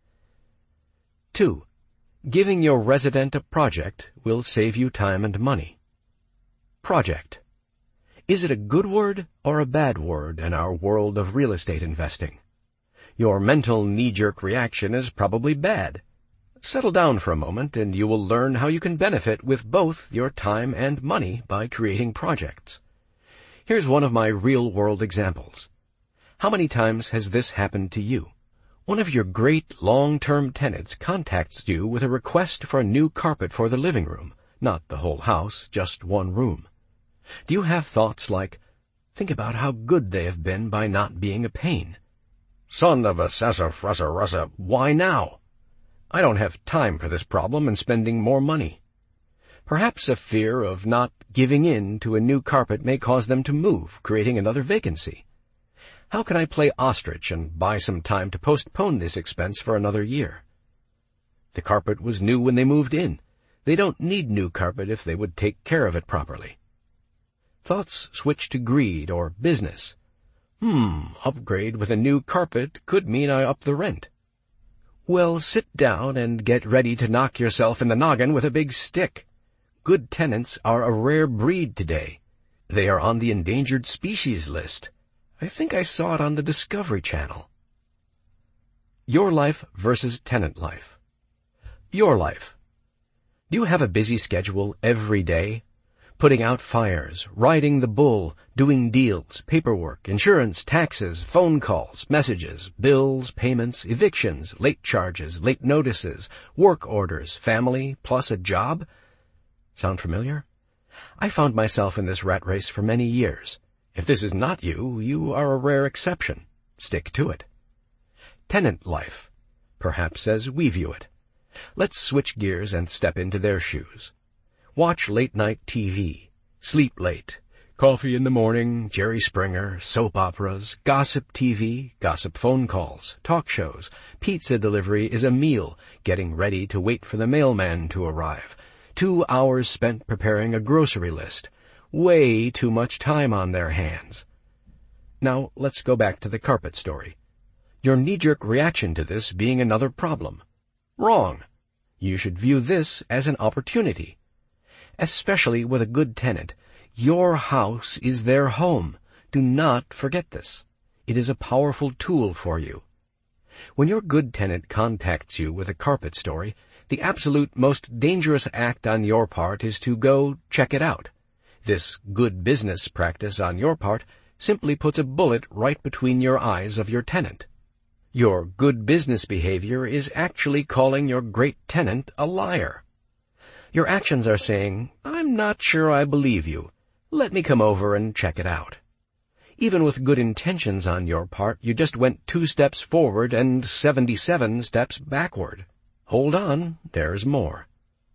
Two. Giving your resident a project will save you time and money. Project. Is it a good word or a bad word in our world of real estate investing? Your mental knee-jerk reaction is probably bad. Settle down for a moment and you will learn how you can benefit with both your time and money by creating projects. Here's one of my real-world examples. How many times has this happened to you? One of your great long-term tenants contacts you with a request for a new carpet for the living room, not the whole house, just one room. Do you have thoughts like, think about how good they have been by not being a pain? Son of a sassafrassa, why now? I don't have time for this problem and spending more money. Perhaps a fear of not giving in to a new carpet may cause them to move, creating another vacancy. How can I play ostrich and buy some time to postpone this expense for another year? The carpet was new when they moved in. They don't need new carpet if they would take care of it properly. Thoughts switch to greed or business. Hmm, upgrade with a new carpet could mean I up the rent. Well, sit down and get ready to knock yourself in the noggin with a big stick. Good tenants are a rare breed today. They are on the endangered species list. I think I saw it on the Discovery Channel. Your life versus tenant life. Your life. Do you have a busy schedule every day? Putting out fires, riding the bull, doing deals, paperwork, insurance, taxes, phone calls, messages, bills, payments, evictions, late charges, late notices, work orders, family, plus a job? Sound familiar? I found myself in this rat race for many years. If this is not you, you are a rare exception. Stick to it. Tenant life, perhaps as we view it. Let's switch gears and step into their shoes. Watch late-night T V, sleep late, coffee in the morning, Jerry Springer, soap operas, gossip T V, gossip phone calls, talk shows. Pizza delivery is a meal, getting ready to wait for the mailman to arrive. Two hours spent preparing a grocery list. Way too much time on their hands. Now, let's go back to the carpet story. Your knee-jerk reaction to this being another problem. Wrong. You should view this as an opportunity. Especially with a good tenant. Your house is their home. Do not forget this. It is a powerful tool for you. When your good tenant contacts you with a carpet story, the absolute most dangerous act on your part is to go check it out. This good business practice on your part simply puts a bullet right between your eyes of your tenant. Your good business behavior is actually calling your great tenant a liar. Your actions are saying, I'm not sure I believe you. Let me come over and check it out. Even with good intentions on your part, you just went two steps forward and seventy-seven steps backward. Hold on, there's more.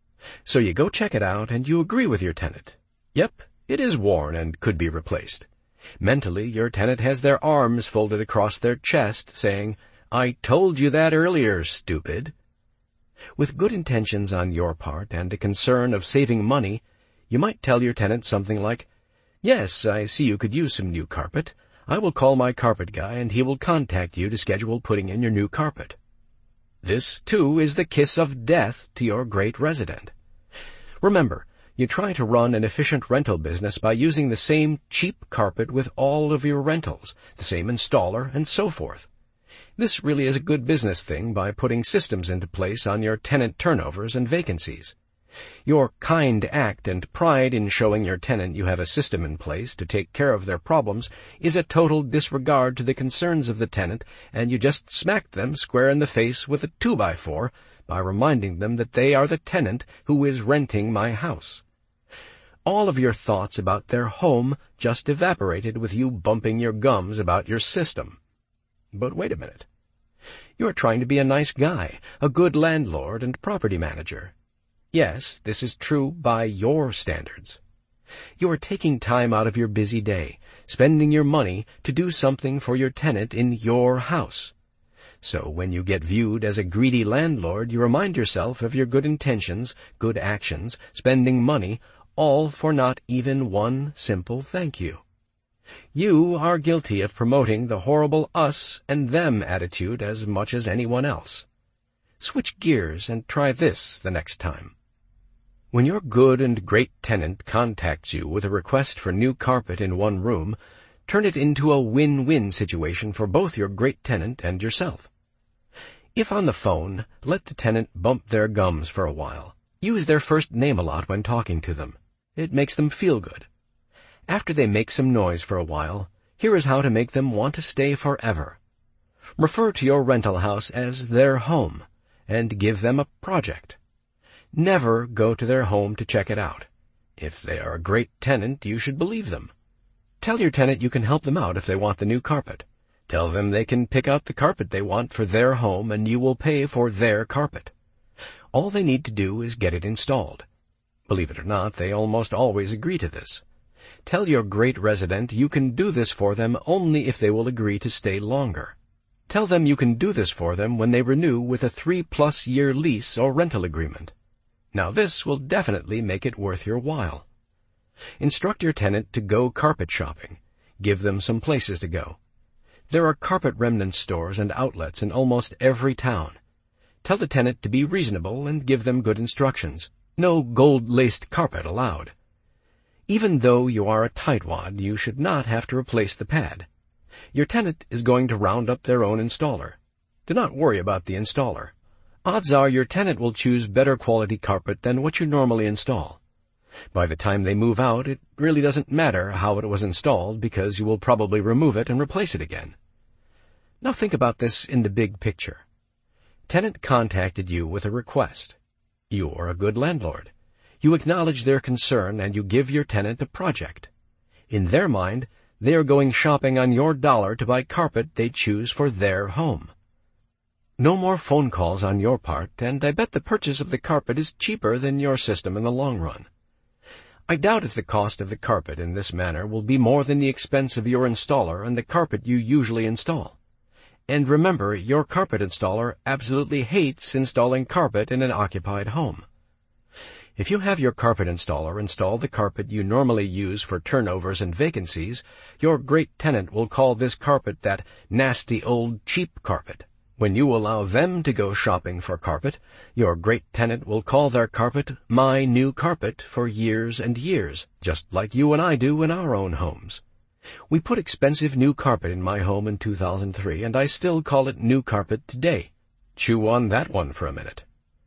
So you go check it out and you agree with your tenant. Yep, it is worn and could be replaced. Mentally, your tenant has their arms folded across their chest, saying, I told you that earlier, stupid. With good intentions on your part and a concern of saving money, You might tell your tenant something like, "Yes, I see you could use some new carpet. I will call my carpet guy and he will contact you to schedule putting in your new carpet." This, too, is the kiss of death to your great resident. Remember, you try to run an efficient rental business by using the same cheap carpet with all of your rentals, the same installer, and so forth. This really is a good business thing by putting systems into place on your tenant turnovers and vacancies. Your kind act and pride in showing your tenant you have a system in place to take care of their problems is a total disregard to the concerns of the tenant, and you just smacked them square in the face with a two-by-four by reminding them that they are the tenant who is renting my house. All of your thoughts about their home just evaporated with you bumping your gums about your system. But wait a minute. You are trying to be a nice guy, a good landlord and property manager. Yes, this is true by your standards. You are taking time out of your busy day, spending your money to do something for your tenant in your house. So when you get viewed as a greedy landlord, you remind yourself of your good intentions, good actions, spending money, all for not even one simple thank you. You are guilty of promoting the horrible us and them attitude as much as anyone else. Switch gears and try this the next time. When your good and great tenant contacts you with a request for new carpet in one room, turn it into a win-win situation for both your great tenant and yourself. If on the phone, let the tenant bump their gums for a while. Use their first name a lot when talking to them. It makes them feel good. After they make some noise for a while, here is how to make them want to stay forever. Refer to your rental house as their home, and give them a project. Never go to their home to check it out. If they are a great tenant, you should believe them. Tell your tenant you can help them out if they want the new carpet. Tell them they can pick out the carpet they want for their home and you will pay for their carpet. All they need to do is get it installed. Believe it or not, they almost always agree to this. Tell your great resident you can do this for them only if they will agree to stay longer. Tell them you can do this for them when they renew with a three-plus year lease or rental agreement. Now this will definitely make it worth your while. Instruct your tenant to go carpet shopping. Give them some places to go. There are carpet remnant stores and outlets in almost every town. Tell the tenant to be reasonable and give them good instructions. No gold-laced carpet allowed. Even though you are a tightwad, you should not have to replace the pad. Your tenant is going to round up their own installer. Do not worry about the installer. Odds are your tenant will choose better quality carpet than what you normally install. By the time they move out, it really doesn't matter how it was installed because you will probably remove it and replace it again. Now think about this in the big picture. Tenant contacted you with a request. You are a good landlord. You acknowledge their concern and you give your tenant a project. In their mind, they are going shopping on your dollar to buy carpet they choose for their home. No more phone calls on your part, and I bet the purchase of the carpet is cheaper than your system in the long run. I doubt if the cost of the carpet in this manner will be more than the expense of your installer and the carpet you usually install. And remember, your carpet installer absolutely hates installing carpet in an occupied home. If you have your carpet installer install the carpet you normally use for turnovers and vacancies, your great tenant will call this carpet that nasty old cheap carpet. When you allow them to go shopping for carpet, your great tenant will call their carpet my new carpet for years and years, just like you and I do in our own homes. We put expensive new carpet in my home in two thousand three, and I still call it new carpet today. Chew on that one for a minute.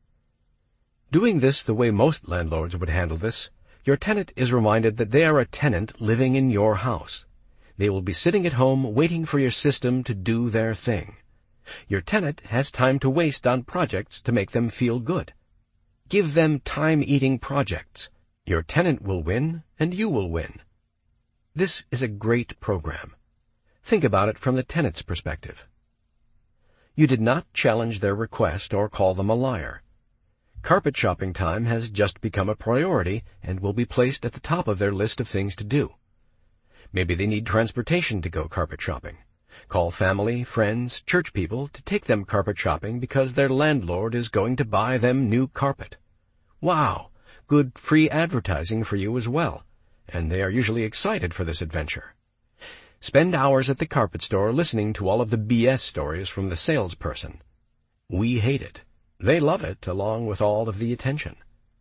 Doing this the way most landlords would handle this, your tenant is reminded that they are a tenant living in your house. They will be sitting at home waiting for your system to do their thing. Your tenant has time to waste on projects to make them feel good. Give them time-eating projects. Your tenant will win, and you will win. This is a great program. Think about it from the tenant's perspective. You did not challenge their request or call them a liar. Carpet shopping time has just become a priority and will be placed at the top of their list of things to do. Maybe they need transportation to go carpet shopping. Call family, friends, church people to take them carpet shopping because their landlord is going to buy them new carpet. Wow! good free advertising for you as well, and they are usually excited for this adventure. Spend hours at the carpet store listening to all of the B S stories from the salesperson. We hate it. They love it, along with all of the attention.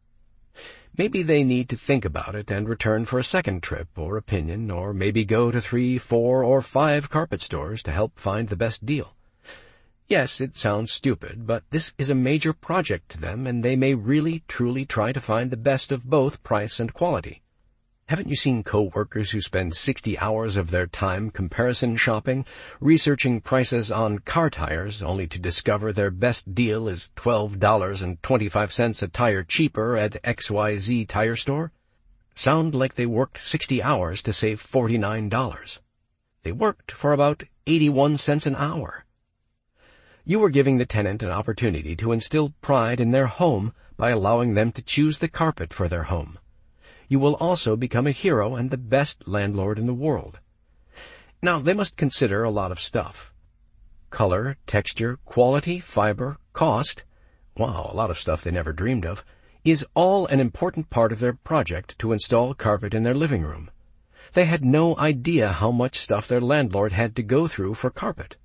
Maybe they need to think about it and return for a second trip or opinion, or maybe go to three, four, or five carpet stores to help find the best deal. Yes, it sounds stupid, but this is a major project to them, and they may really, truly try to find the best of both price and quality. Haven't you seen co-workers who spend sixty hours of their time comparison shopping, researching prices on car tires, only to discover their best deal is twelve dollars and twenty-five cents a tire cheaper at X Y Z tire store? Sound like they worked sixty hours to save forty-nine dollars. They worked for about eighty-one cents an hour. You are giving the tenant an opportunity to instill pride in their home by allowing them to choose the carpet for their home. You will also become a hero and the best landlord in the world. Now, they must consider a lot of stuff. Color, texture, quality, fiber, cost, wow, a lot of stuff they never dreamed of, is all an important part of their project to install carpet in their living room. They had no idea how much stuff their landlord had to go through for carpet.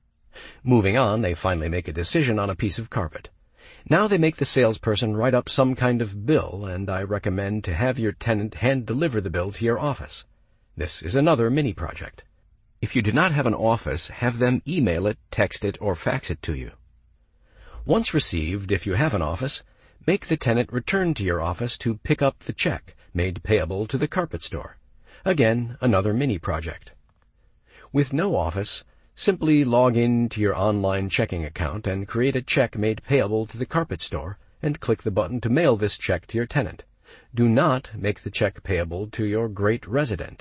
Moving on, they finally make a decision on a piece of carpet. Now they make the salesperson write up some kind of bill, and I recommend to have your tenant hand-deliver the bill to your office. This is another mini-project. If you do not have an office, have them email it, text it, or fax it to you. Once received, if you have an office, make the tenant return to your office to pick up the check made payable to the carpet store. Again, another mini-project. With no office, simply log in to your online checking account and create a check made payable to the carpet store and click the button to mail this check to your tenant. Do not make the check payable to your great resident.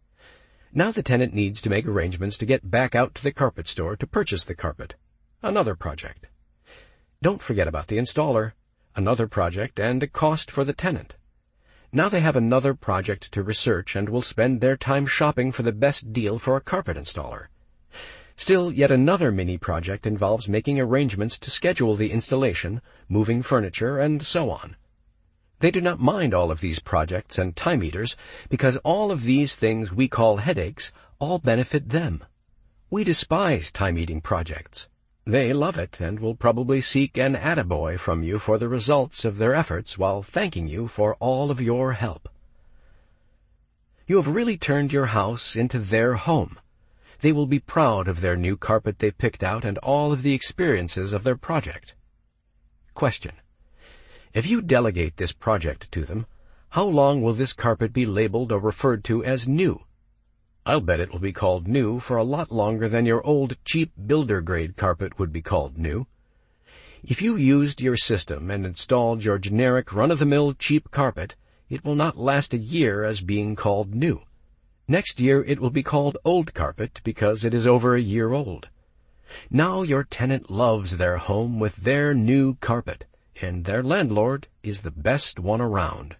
Now the tenant needs to make arrangements to get back out to the carpet store to purchase the carpet. Another project. Don't forget about the installer. Another project and a cost for the tenant. Now they have another project to research and will spend their time shopping for the best deal for a carpet installer. Still, yet another mini-project involves making arrangements to schedule the installation, moving furniture, and so on. They do not mind all of these projects and time eaters because all of these things we call headaches all benefit them. We despise time-eating projects. They love it and will probably seek an attaboy from you for the results of their efforts while thanking you for all of your help. You have really turned your house into their home. They will be proud of their new carpet they picked out and all of the experiences of their project. Question. If you delegate this project to them, how long will this carpet be labeled or referred to as new? I'll bet it will be called new for a lot longer than your old cheap builder-grade carpet would be called new. If you used your system and installed your generic run-of-the-mill cheap carpet, it will not last a year as being called new. Next year it will be called old carpet because it is over a year old. Now your tenant loves their home with their new carpet, and their landlord is the best one around.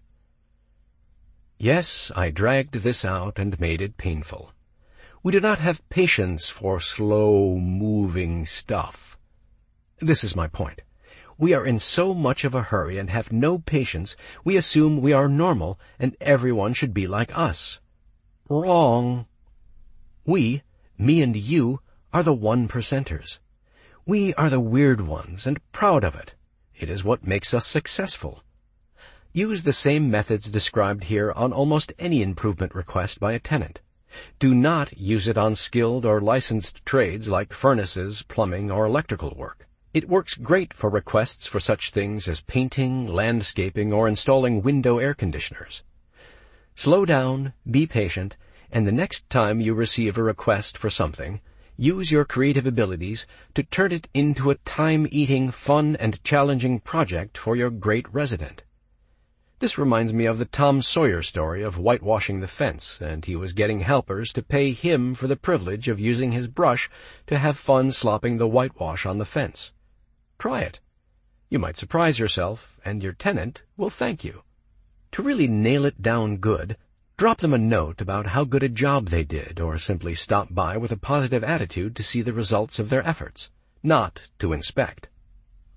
Yes, I dragged this out and made it painful. We do not have patience for slow-moving stuff. This is my point. We are in so much of a hurry and have no patience, we assume we are normal and everyone should be like us. Wrong. We, me and you, are the one percenters. We are the weird ones and proud of it. It is what makes us successful. Use the same methods described here on almost any improvement request by a tenant. Do not use it on skilled or licensed trades like furnaces, plumbing, or electrical work. It works great for requests for such things as painting, landscaping, or installing window air conditioners. Slow down, be patient, and the next time you receive a request for something, use your creative abilities to turn it into a time-eating, fun, and challenging project for your great resident. This reminds me of the Tom Sawyer story of whitewashing the fence, and he was getting helpers to pay him for the privilege of using his brush to have fun slopping the whitewash on the fence. Try it. You might surprise yourself, and your tenant will thank you. To really nail it down good, drop them a note about how good a job they did, or simply stop by with a positive attitude to see the results of their efforts, not to inspect.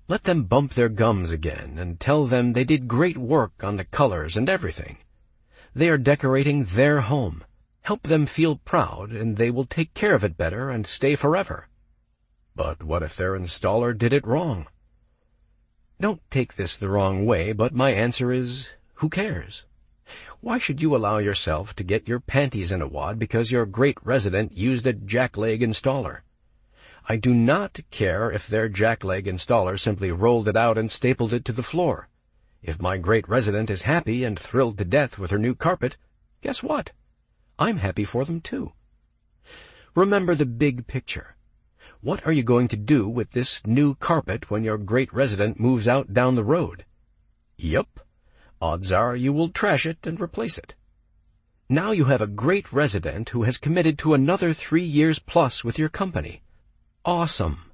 Let them bump their gums again and tell them they did great work on the colors and everything. They are decorating their home. Help them feel proud, and they will take care of it better and stay forever. But what if their installer did it wrong? Don't take this the wrong way, but my answer is, who cares? Why should you allow yourself to get your panties in a wad because your great resident used a jackleg installer? I do not care if their jackleg installer simply rolled it out and stapled it to the floor. If my great resident is happy and thrilled to death with her new carpet, guess what? I'm happy for them too. Remember the big picture. What are you going to do with this new carpet when your great resident moves out down the road? Yup. Odds are you will trash it and replace it. Now you have a great resident who has committed to another three years plus with your company. Awesome.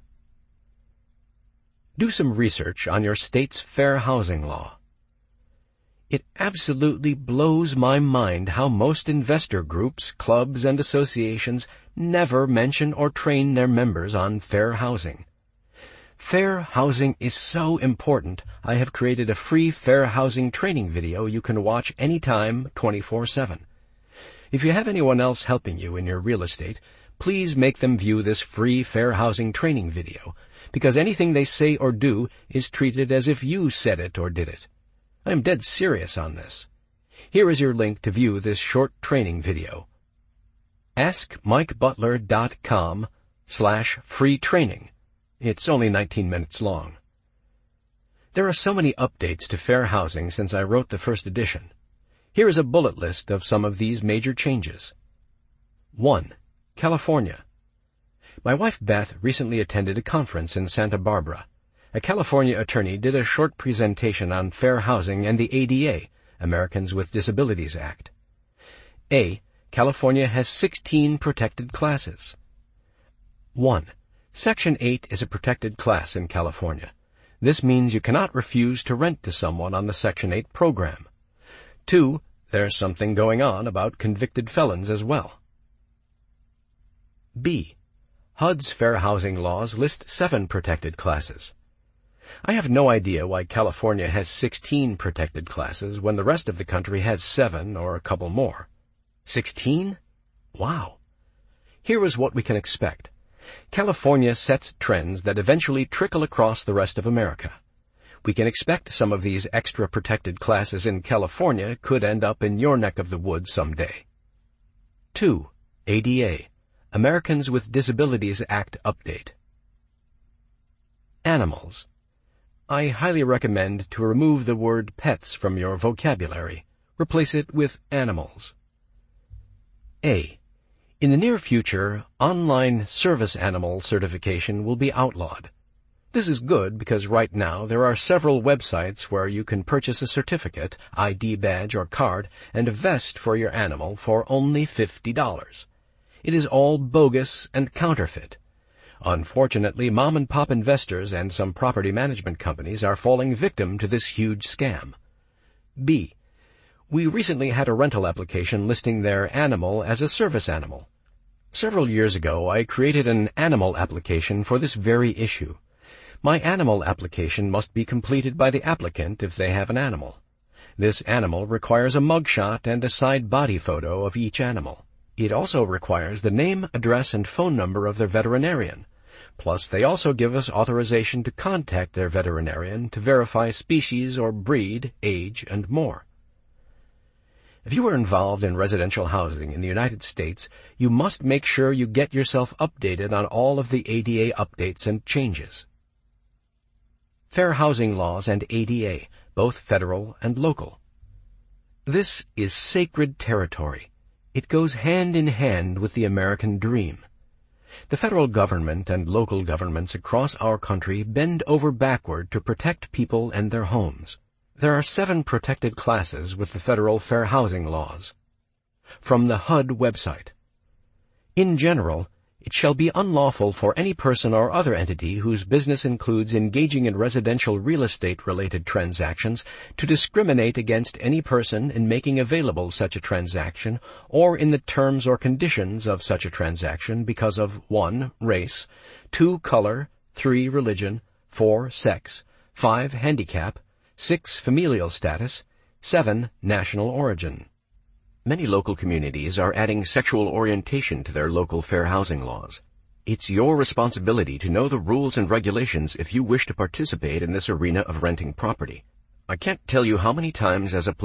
Do some research on your state's fair housing law. It absolutely blows my mind how most investor groups, clubs, and associations never mention or train their members on fair housing. Fair housing is so important, I have created a free fair housing training video you can watch anytime, twenty-four seven. If you have anyone else helping you in your real estate, please make them view this free fair housing training video, because anything they say or do is treated as if you said it or did it. I am dead serious on this. Here is your link to view this short training video. ask mike butler dot com slash free training. It's only nineteen minutes long. There are so many updates to fair housing since I wrote the first edition. Here is a bullet list of some of these major changes. one. California. My wife Beth recently attended a conference in Santa Barbara. A California attorney did a short presentation on fair housing and the A D A, Americans with Disabilities Act. A. California has sixteen protected classes. one. Section eight is a protected class in California. This means you cannot refuse to rent to someone on the Section eight program. two. There's something going on about convicted felons as well. B. H U D's fair housing laws list seven protected classes. I have no idea why California has sixteen protected classes when the rest of the country has seven or a couple more. Sixteen? Wow. Here is what we can expect. California sets trends that eventually trickle across the rest of America. We can expect some of these extra protected classes in California could end up in your neck of the woods someday. two. A D A, Americans with Disabilities Act update. Animals. I highly recommend to remove the word pets from your vocabulary. Replace it with animals. A. In the near future, online service animal certification will be outlawed. This is good because right now there are several websites where you can purchase a certificate, I D badge or card, and a vest for your animal for only fifty dollars. It is all bogus and counterfeit. Unfortunately, mom-and-pop investors and some property management companies are falling victim to this huge scam. B. We recently had a rental application listing their animal as a service animal. Several years ago, I created an animal application for this very issue. My animal application must be completed by the applicant if they have an animal. This animal requires a mugshot and a side body photo of each animal. It also requires the name, address, and phone number of their veterinarian. Plus, they also give us authorization to contact their veterinarian to verify species or breed, age, and more. If you are involved in residential housing in the United States, you must make sure you get yourself updated on all of the A D A updates and changes. Fair housing laws and A D A, both federal and local. This is sacred territory. It goes hand in hand with the American dream. The federal government and local governments across our country bend over backward to protect people and their homes. There are seven protected classes with the federal fair housing laws. From the H U D website. In general, it shall be unlawful for any person or other entity whose business includes engaging in residential real estate-related transactions to discriminate against any person in making available such a transaction or in the terms or conditions of such a transaction because of one. Race, two. Color, three. Religion, four, sex, five, handicap, six, familial status, seven, national origin. Many local communities are adding sexual orientation to their local fair housing laws. It's your responsibility to know the rules and regulations if you wish to participate in this arena of renting property. I can't tell you how many times as a